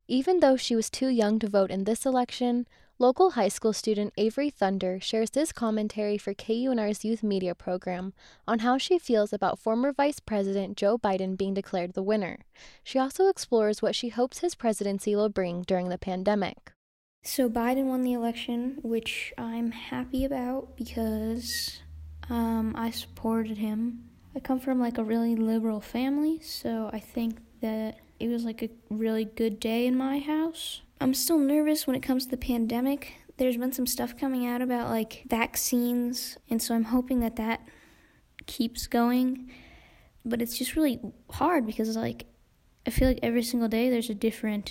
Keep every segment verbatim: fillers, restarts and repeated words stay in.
Even though she was too young to vote in this election, local high school student Avery Thunder shares this commentary for K U N R's youth media program on how she feels about former Vice President Joe Biden being declared the winner. She also explores what she hopes his presidency will bring during the pandemic. So Biden won the election, which I'm happy about because um, I supported him. I come from like a really liberal family, so I think that it was like a really good day in my house. I'm still nervous when it comes to the pandemic. There's been some stuff coming out about like vaccines, and so I'm hoping that that keeps going. But it's just really hard because like I feel like every single day there's a different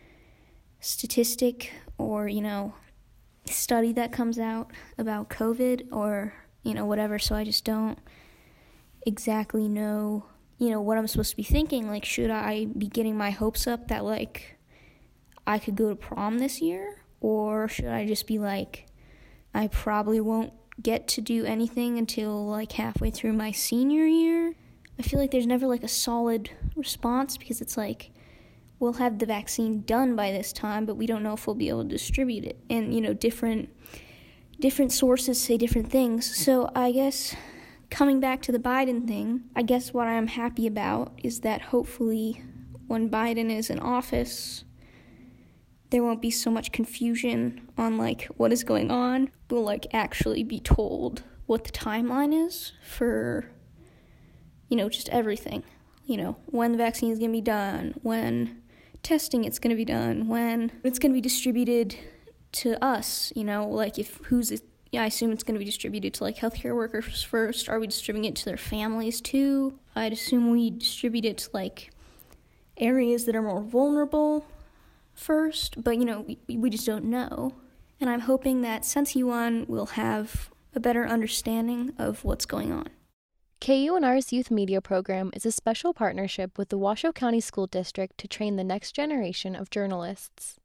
statistic or, you know, study that comes out about COVID or, you know, whatever. So I just don't exactly know, you know, what I'm supposed to be thinking. Like, should I be getting my hopes up that, like, I could go to prom this year? Or should I just be like, I probably won't get to do anything until, like, halfway through my senior year? I feel like there's never, like, a solid response because it's like, we'll have the vaccine done by this time, but we don't know if we'll be able to distribute it. And, you know, different different sources say different things. So I guess coming back to the Biden thing, I guess what I'm happy about is that hopefully when Biden is in office, there won't be so much confusion on, like, what is going on. We'll, like, actually be told what the timeline is for, you know, just everything. You know, when the vaccine is going to be done, when testing it's going to be done, when it's going to be distributed to us, you know, like if who's it, yeah, I assume it's going to be distributed to like healthcare workers first. Are we distributing it to their families too? I'd assume we distribute it to like areas that are more vulnerable first, but you know, we, we just don't know. And I'm hoping that since he won, we'll have a better understanding of what's going on. K U N R's youth media program is a special partnership with the Washoe County School District to train the next generation of journalists.